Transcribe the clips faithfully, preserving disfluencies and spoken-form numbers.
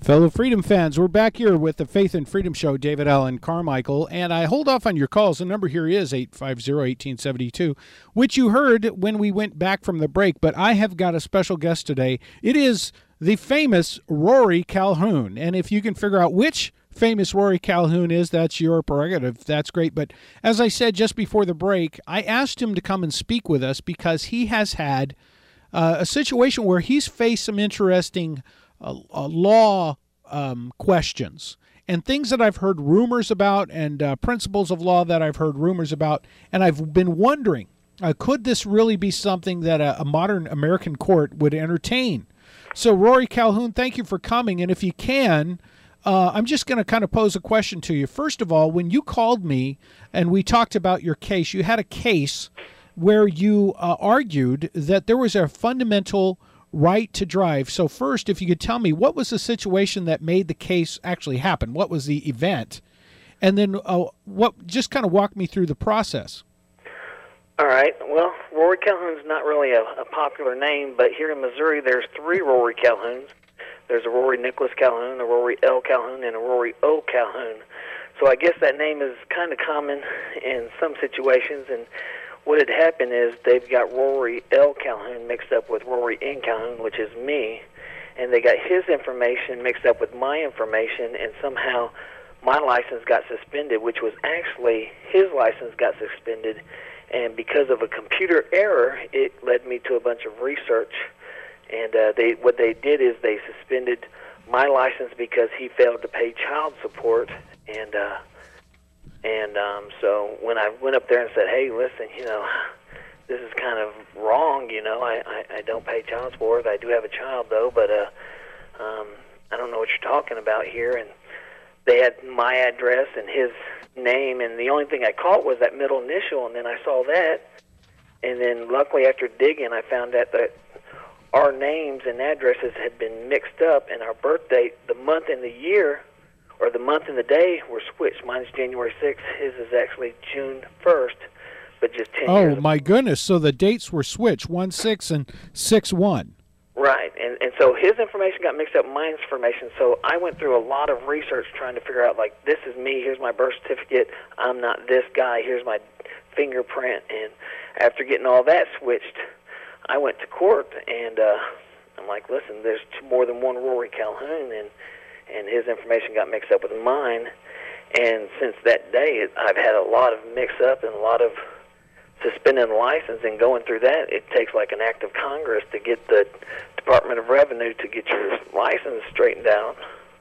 Fellow Freedom fans, we're back here with the Faith and Freedom Show, David Allen Carmichael, and I hold off on your calls. The number here is eight five zero, one eight seven two, which you heard when we went back from the break, but I have got a special guest today. It is the famous Rory Calhoun, and if you can figure out which famous Rory Calhoun is, that's your prerogative. That's great, but as I said just before the break, I asked him to come and speak with us because he has had uh, a situation where he's faced some interesting Uh, uh, law um, questions and things that I've heard rumors about and uh, principles of law that I've heard rumors about. And I've been wondering, uh, could this really be something that a, a modern American court would entertain? So, Rory Calhoun, thank you for coming. And if you can, uh, I'm just going to kind of pose a question to you. First of all, when you called me and we talked about your case, you had a case where you uh, argued that there was a fundamental right to drive. So first, if you could tell me, what was the situation that made the case actually happen? What was the event? And then uh, what? just kind of walk me through the process. All right. Well, Rory Calhoun's not really a, a popular name, but here in Missouri, there's three Rory Calhouns. There's a Rory Nicholas Calhoun, a Rory L. Calhoun, and a Rory O. Calhoun. So I guess that name is kind of common in some situations, and what had happened is they've got Rory L. Calhoun mixed up with Rory N. Calhoun, which is me, and they got his information mixed up with my information, and somehow my license got suspended, which was actually his license got suspended, and because of a computer error, it led me to a bunch of research, and uh, they what they did is they suspended my license because he failed to pay child support, and uh, And um, so when I went up there and said, hey, listen, you know, this is kind of wrong, you know, I, I, I don't pay child support. I do have a child, though, but uh, um, I don't know what you're talking about here. And they had my address and his name, and the only thing I caught was that middle initial, and then I saw that. And then luckily after digging, I found out that our names and addresses had been mixed up, and our birth date, the month and the year, or the month and the day were switched. Mine is January sixth. His is actually June first, but just ten oh, years. Oh, my goodness. So the dates were switched, one six and six one. Right. And, and so his information got mixed up with my information. So I went through a lot of research trying to figure out, like, this is me. Here's my birth certificate. I'm not this guy. Here's my fingerprint. And after getting all that switched, I went to court, and uh, I'm like, listen, there's more than one Rory Calhoun, and and his information got mixed up with mine. And since that day, I've had a lot of mix-up and a lot of suspending license, and going through that, it takes like an act of Congress to get the Department of Revenue to get your license straightened out.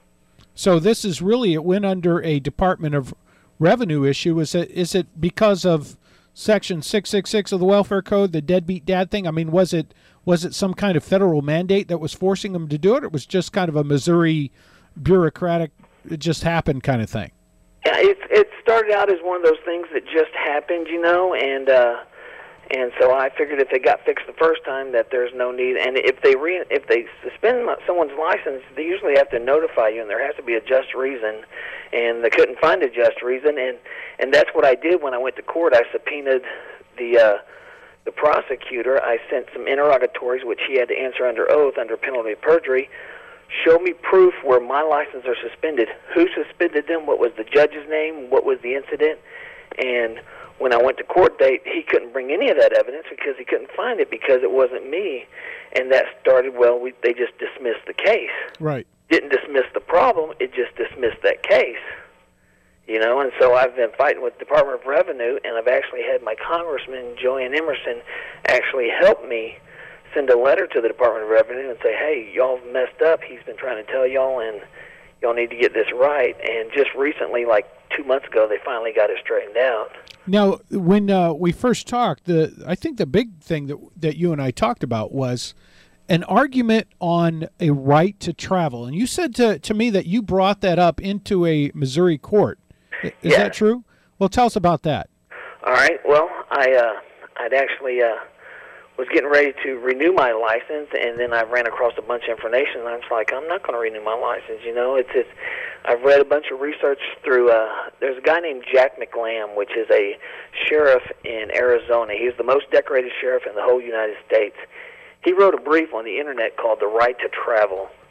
So this is really, it went under a Department of Revenue issue. Is it, is it because of Section six six six of the Welfare Code, the deadbeat dad thing? I mean, was it was it some kind of federal mandate that was forcing them to do it, or it was just kind of a Missouri bureaucratic, it just happened kind of thing? Yeah, it it started out as one of those things that just happened, you know, and uh, and so I figured if they got fixed the first time, that there's no need. And if they re if they suspend someone's license, they usually have to notify you, and there has to be a just reason. And they couldn't find a just reason, and and that's what I did when I went to court. I subpoenaed the uh, the prosecutor. I sent some interrogatories, which he had to answer under oath, under penalty of perjury. Show me proof where my license are suspended. Who suspended them? What was the judge's name? What was the incident? And when I went to court date, he couldn't bring any of that evidence because he couldn't find it because it wasn't me. And that started, well, we, they just dismissed the case. Right. Didn't dismiss the problem, it just dismissed that case. You know, and so I've been fighting with the Department of Revenue, and I've actually had my Congressman, Joanne Emerson, actually help me send a letter to the Department of Revenue and say, hey, y'all messed up. He's been trying to tell y'all, and y'all need to get this right. And just recently, like two months ago, they finally got it straightened out. Now, when uh, we first talked, the I think the big thing that that you and I talked about was an argument on a right to travel. And you said to, to me that you brought that up into a Missouri court. Is yeah. that true? Well, tell us about that. All right. Well, I, uh, I'd actually uh, was getting ready to renew my license, and then I ran across a bunch of information, and I was like, I'm not going to renew my license. You know, it's just, I've read a bunch of research through, uh, there's a guy named Jack McLam, which is a sheriff in Arizona. He's the most decorated sheriff in the whole United States. He wrote a brief on the internet called The Right to Travel.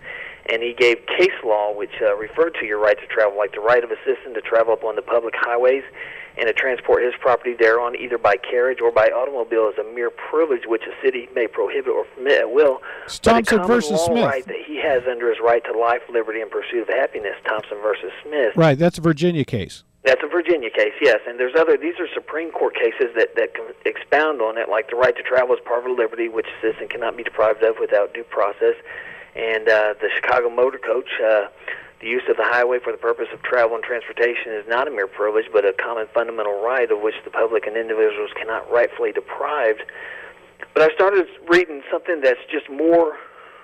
and he gave case law which uh, referred to your right to travel, like the right of a citizen to travel upon the public highways and to transport his property thereon either by carriage or by automobile is a mere privilege which a city may prohibit or permit at will. It's but Thompson the common versus law Smith. right that he has under his right to life, liberty, and pursuit of happiness, Thompson versus Smith. Right, that's a Virginia case. That's a Virginia case, yes, and there's other. These are Supreme Court cases that that can expound on it, like the right to travel is part of a liberty which a citizen cannot be deprived of without due process, and uh, the Chicago Motor Coach, uh, the use of the highway for the purpose of travel and transportation is not a mere privilege, but a common fundamental right of which the public and individuals cannot rightfully deprived. But I started reading something that's just more,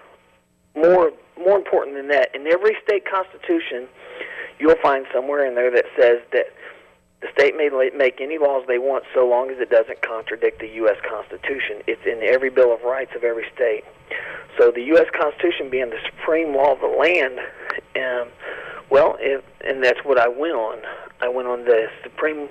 more, more important than that. In every state constitution, you'll find somewhere in there that says that the state may make any laws they want so long as it doesn't contradict the U S Constitution. It's in every Bill of Rights of every state. So the U S Constitution being the supreme law of the land, um, well, if, and that's what I went on. I went on the supreme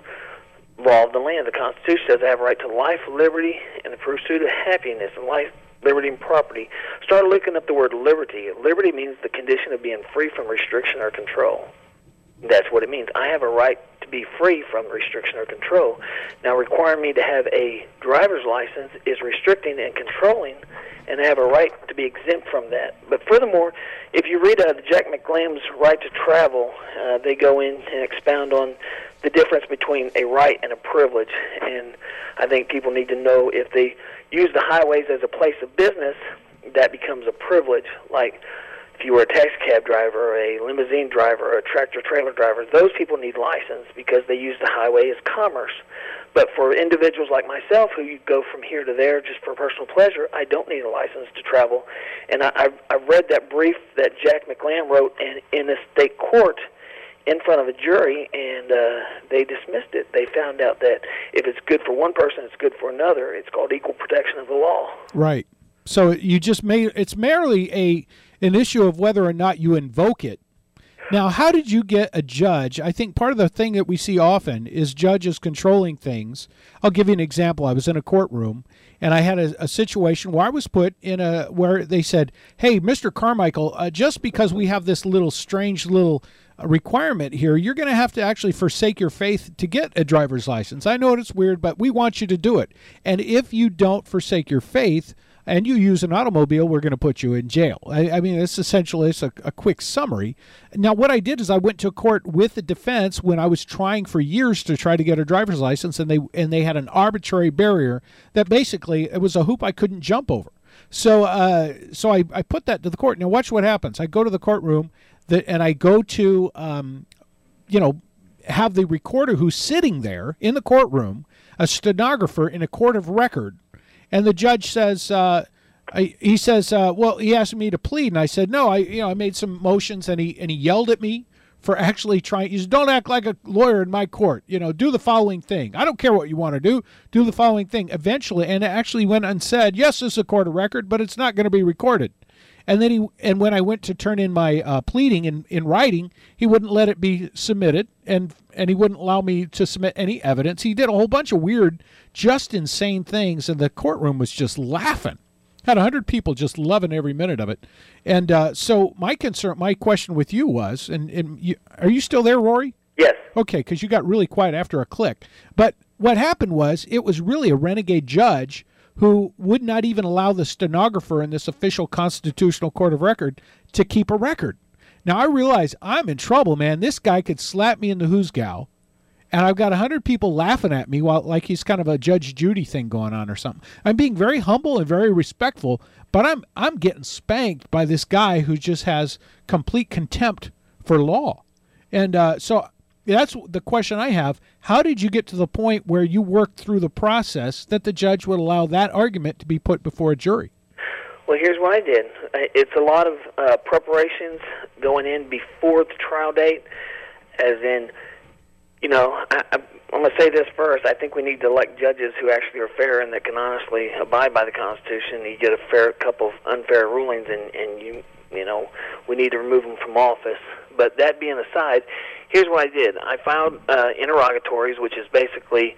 law of the land. The Constitution says I have a right to life, liberty, and the pursuit of happiness, and life, liberty, and property. Started looking up the word liberty. Liberty means the condition of being free from restriction or control. That's what it means. I have a right to be free from restriction or control. Now, requiring me to have a driver's license is restricting and controlling, and I have a right to be exempt from that. But furthermore, if you read uh, Jack McLam's Right to Travel, uh, they go in and expound on the difference between a right and a privilege. And I think people need to know if they use the highways as a place of business, that becomes a privilege. Like, if you were a taxi cab driver, or a limousine driver, or a tractor-trailer driver, those people need license because they use the highway as commerce. But for individuals like myself who go from here to there just for personal pleasure, I don't need a license to travel. And I, I've, I've read that brief that Jack McLam wrote in, in a state court in front of a jury, and uh, they dismissed it. They found out that if it's good for one person, it's good for another. It's called equal protection of the law. Right. So you just made it's merely a an issue of whether or not you invoke it. Now, how did you get a judge? I think part of the thing that we see often is judges controlling things. I'll give you an example. I was in a courtroom, and I had a, a situation where I was put in a where they said, "Hey, Mister Carmichael, uh, just because we have this little strange little uh, requirement here, you're going to have to actually forsake your faith to get a driver's license. I know it's weird, but we want you to do it. And if you don't forsake your faith and you use an automobile, we're going to put you in jail." I, I mean, it's essentially it's a, a quick summary. Now, what I did is I went to court with the defense when I was trying for years to try to get a driver's license, and they and they had an arbitrary barrier that basically it was a hoop I couldn't jump over. So, uh, so I, I put that to the court. Now, watch what happens. I go to the courtroom, that, and I go to, um, you know, have the recorder who's sitting there in the courtroom, a stenographer in a court of record. And the judge says, uh, I, he says, uh, well, he asked me to plead, and I said, no, I, you know, I made some motions, and he and he yelled at me for actually trying. He said, don't act like a lawyer in my court. You know, do the following thing. I don't care what you want to do. Do the following thing. Eventually, and it actually went and said, yes, this is a court of record, but it's not going to be recorded. And then he, and when I went to turn in my uh, pleading in, in writing, he wouldn't let it be submitted, and and he wouldn't allow me to submit any evidence. He did a whole bunch of weird, just insane things, and the courtroom was just laughing. Had a hundred people just loving every minute of it. And uh, so my concern, my question with you was, and, and you, are you still there, Rory? Yes. Okay, because you got really quiet after a click. But what happened was, it was really a renegade judge who would not even allow the stenographer in this official constitutional court of record to keep a record. Now, I realize I'm in trouble, man. This guy could slap me in the hoosgow, and I've got a hundred people laughing at me while like he's kind of a Judge Judy thing going on or something. I'm being very humble and very respectful, but I'm I'm getting spanked by this guy who just has complete contempt for law. And uh, so that's the question I have. How did you get to the point where you worked through the process that the judge would allow that argument to be put before a jury? Well, here's what I did. It's a lot of uh, preparations going in before the trial date, as in, you know, I, I, I'm going to say this first. I think we need to elect judges who actually are fair and that can honestly abide by the Constitution. You get a fair couple of unfair rulings, and, and you, you know, we need to remove them from office. But that being aside, here's what I did. I filed uh, interrogatories, which is basically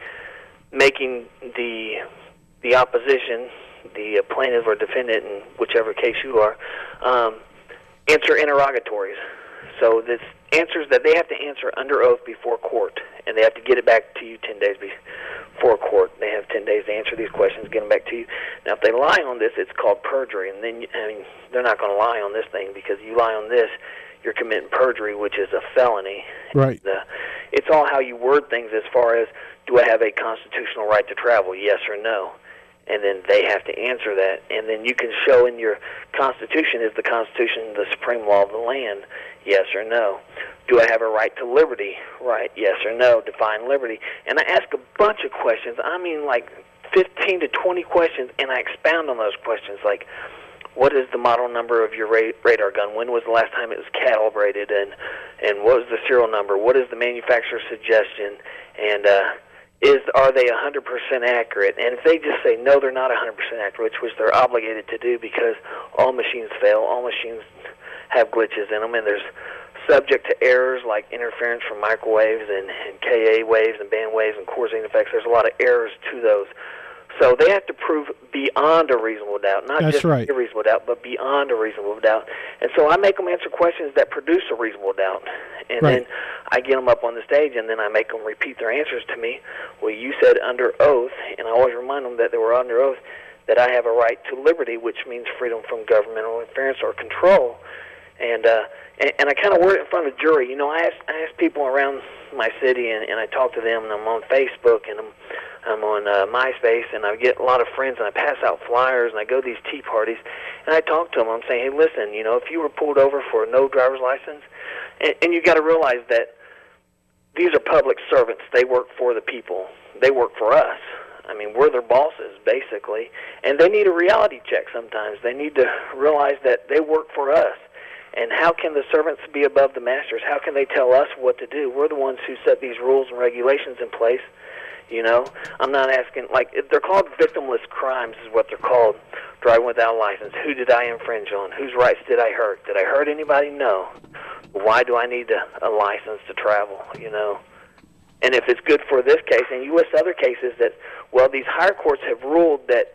making the the opposition, the plaintiff or defendant, in whichever case you are, um, answer interrogatories. So this answers that they have to answer under oath before court, and they have to get it back to you ten days before court. They have ten days to answer these questions, get them back to you. Now, if they lie on this, it's called perjury, and then I mean they're not going to lie on this thing, because you lie on this, you're committing perjury, which is a felony. Right. And, uh, it's all how you word things as far as, do I have a constitutional right to travel, yes or no? And then they have to answer that. And then you can show in your Constitution, is the Constitution the supreme law of the land, yes or no? Do I have a right to liberty, right, yes or no? Define liberty. And I ask a bunch of questions. I mean like fifteen to twenty questions, and I expound on those questions, like, what is the model number of your ra- radar gun? When was the last time it was calibrated? And and what was the serial number? What is the manufacturer's suggestion? And uh, is are they one hundred percent accurate? And if they just say, no, they're not one hundred percent accurate, which they're obligated to do because all machines fail, all machines have glitches in them, and there's subject to errors like interference from microwaves and, and K A waves and band waves and Corzine effects. There's a lot of errors to those. So they have to prove beyond a reasonable doubt, not That's just right. a reasonable doubt, but beyond a reasonable doubt. And so I make them answer questions that produce a reasonable doubt. And Right. then I get them up on the stage, and then I make them repeat their answers to me. Well, you said under oath, and I always remind them that they were under oath, that I have a right to liberty, which means freedom from governmental interference or control. And uh, and, and I kind of word it in front of a jury. You know, I ask, I ask people around my city, and, and I talk to them, and I'm on Facebook, and I'm I'm on uh, MySpace, and I get a lot of friends, and I pass out flyers, and I go to these tea parties, and I talk to them. I'm saying, hey, listen, you know, if you were pulled over for no driver's license, and, and you got to realize that these are public servants. They work for the people. They work for us. I mean, we're their bosses, basically, and they need a reality check sometimes. They need to realize that they work for us. And how can the servants be above the masters? How can they tell us what to do? We're the ones who set these rules and regulations in place. You know, I'm not asking, like, they're called victimless crimes is what they're called, driving without a license. Who did I infringe on? Whose rights did I hurt? Did I hurt anybody? No. Why do I need a, a license to travel, you know? And if it's good for this case, and you list other cases that, well, these higher courts have ruled that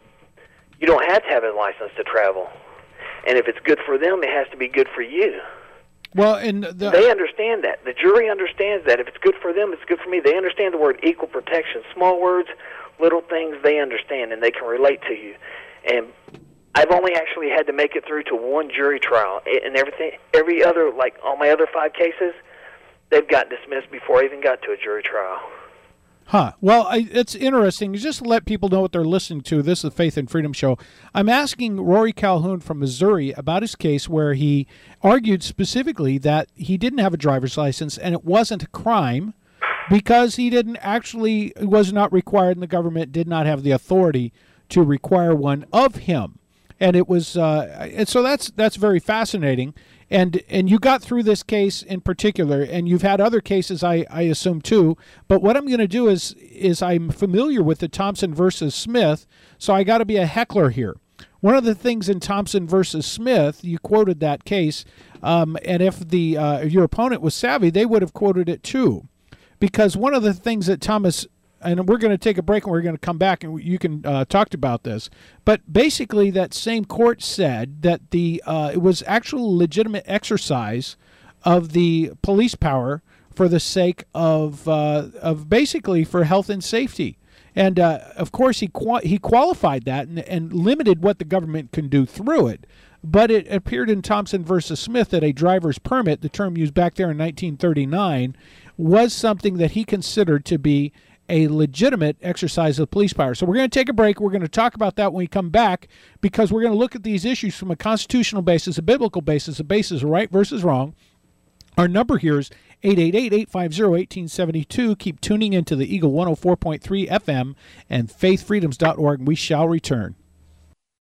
you don't have to have a license to travel. And if it's good for them, it has to be good for you. Well, and the, they understand that. The jury understands that. If it's good for them, it's good for me. They understand the word equal protection. Small words, little things, they understand, and they can relate to you. And I've only actually had to make it through to one jury trial. And everything, every other, like all my other five cases, they've got dismissed before I even got to a jury trial. Huh. Well, I, it's interesting. Just to let people know what they're listening to. This is the Faith and Freedom Show. I'm asking Rory Calhoun from Missouri about his case where he argued specifically that he didn't have a driver's license and it wasn't a crime because he didn't actually, was not required, and the government did not have the authority to require one of him. And it was, uh, and so that's that's very fascinating. And and you got through this case in particular, and you've had other cases, I, I assume, too. But what I'm going to do is is I'm familiar with the Thompson versus Smith, so I got to be a heckler here. One of the things in Thompson versus Smith, you quoted that case, um, and if the uh, if your opponent was savvy, they would have quoted it too, because one of the things that Thomas, and we're going to take a break and we're going to come back and you can uh, talk about this. But basically that same court said that the uh, it was actual legitimate exercise of the police power for the sake of uh, of basically for health and safety. And, uh, of course, he qua- he qualified that and, and limited what the government can do through it. But it appeared in Thompson versus Smith that a driver's permit, the term used back there in nineteen thirty-nine, was something that he considered to be a legitimate exercise of police power. So we're going to take a break. We're going to talk about that when we come back, because we're going to look at these issues from a constitutional basis, a biblical basis, a basis of right versus wrong. Our number here is eight eight eight, eight five zero, one eight seven two. Keep tuning into the Eagle one oh four point three F M and faith freedoms dot org. We shall return.